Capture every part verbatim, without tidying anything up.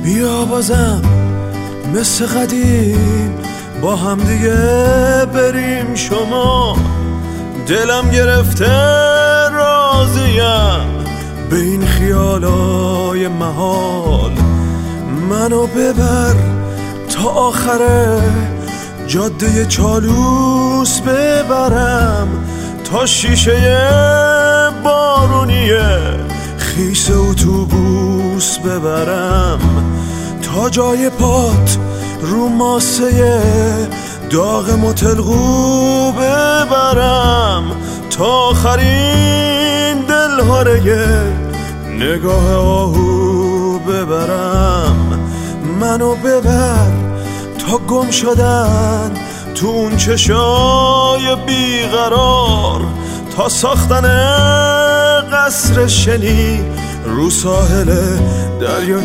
بیا بازم مثل قدیم با هم دیگه بریم شما. دلم گرفته راضیم به این خیالای محال. منو ببر تا آخره جاده چالوس ببرم، تا شیشه بارونیه خیس اتوبوس ببرم، تا جای پات رو ماسه داغ متلقو ببرم، تا آخرین دلهاره نگاه آهو ببرم. منو ببر تا گم شدن تو اون چشای بیقرار، تا ساختن قصر شنی رو ساحل دریا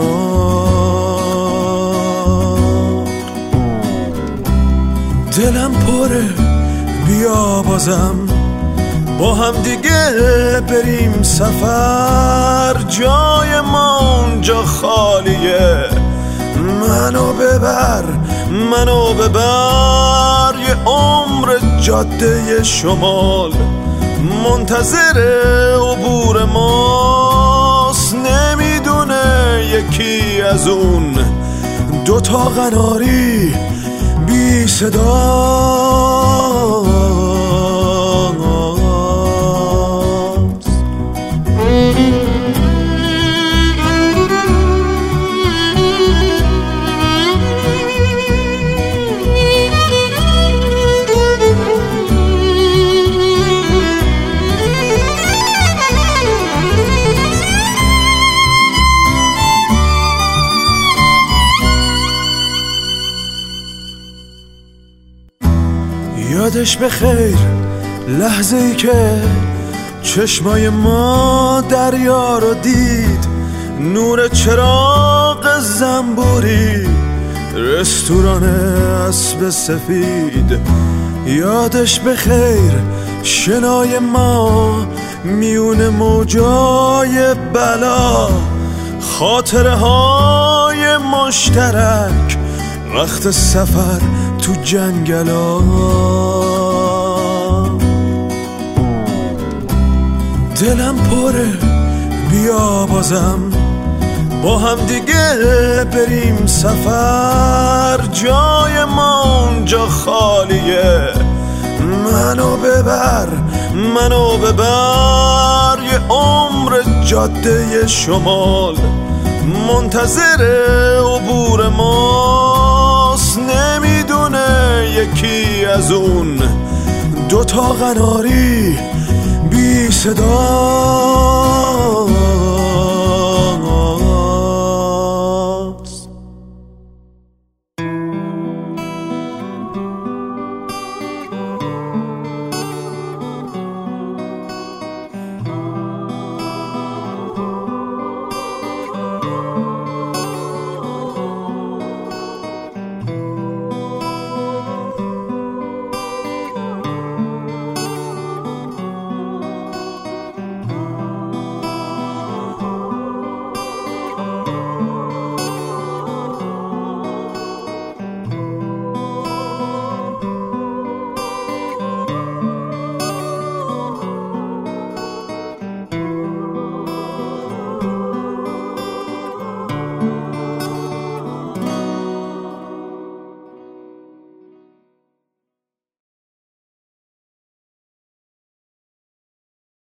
کنار. دلم پره بیا بازم با هم دیگه بریم سفر، جای ما اونجا خالیه. منو ببر منو ببر یه عمر جاده شمال منتظر عبور ماست. نمیدونه یکی از اون دوتا قناری بی صدا یادش بخیر لحظه ای که چشمای ما دریا رو دید، نور چراغ زنبوری رستوران اسب سفید. یادش بخیر شنای ما میون موجای بلا، خاطره های مشترک وقت سفر تو جنگلا. دلم پره بیا بازم با هم دیگه بریم سفر، جای ما اونجا خالیه. منو ببر منو ببر یه عمر جاده شمال منتظر عبور ماست. نمیدونه یکی از اون دوتا قناری بی صدا